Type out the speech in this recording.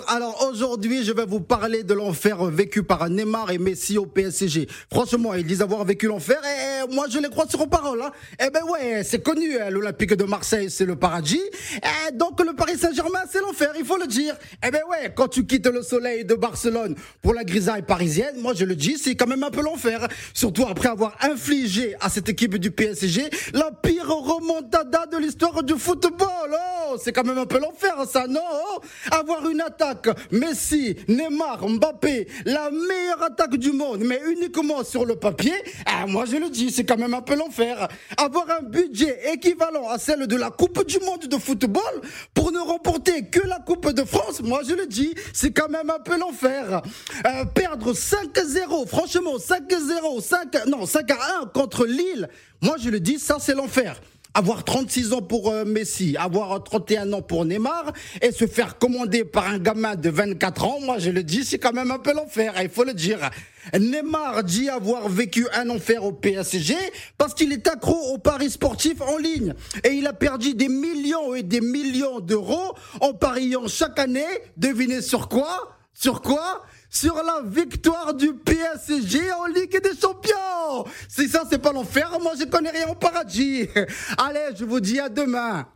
Alors aujourd'hui, je vais vous parler de l'enfer vécu par Neymar et Messi au PSG. Franchement, ils disent avoir vécu l'enfer et moi je les crois sur parole. Hein. Eh ben ouais, c'est connu, l'Olympique de Marseille c'est le paradis. Et donc le Paris Saint-Germain c'est l'enfer, il faut le dire. Eh ben ouais, quand tu quittes le soleil de Barcelone pour la grisaille parisienne, moi je le dis, c'est quand même un peu l'enfer. Surtout après avoir infligé à cette équipe du PSG la pire remontada de l'histoire du football. Oh, c'est quand même un peu l'enfer ça, non? Avoir une attaque, Messi, Neymar, Mbappé, la meilleure attaque du monde, mais uniquement sur le papier, moi je le dis, c'est quand même un peu l'enfer. Avoir un budget équivalent à celle de la Coupe du Monde de football pour ne remporter que la Coupe de France, moi je le dis, c'est quand même un peu l'enfer. Perdre 5-0, franchement 5-0, 5-1 contre Lille, moi je le dis, ça c'est l'enfer. Avoir 36 ans pour Messi, avoir 31 ans pour Neymar et se faire commander par un gamin de 24 ans, moi je le dis, c'est quand même un peu l'enfer, il faut le dire. Neymar dit avoir vécu un enfer au PSG parce qu'il est accro aux paris sportifs en ligne et il a perdu des millions et des millions d'euros en pariant chaque année, devinez sur quoi? Sur la victoire du PSG en Ligue des Champions. Si ça c'est pas l'enfer, moi je connais rien au paradis. Allez, je vous dis à demain.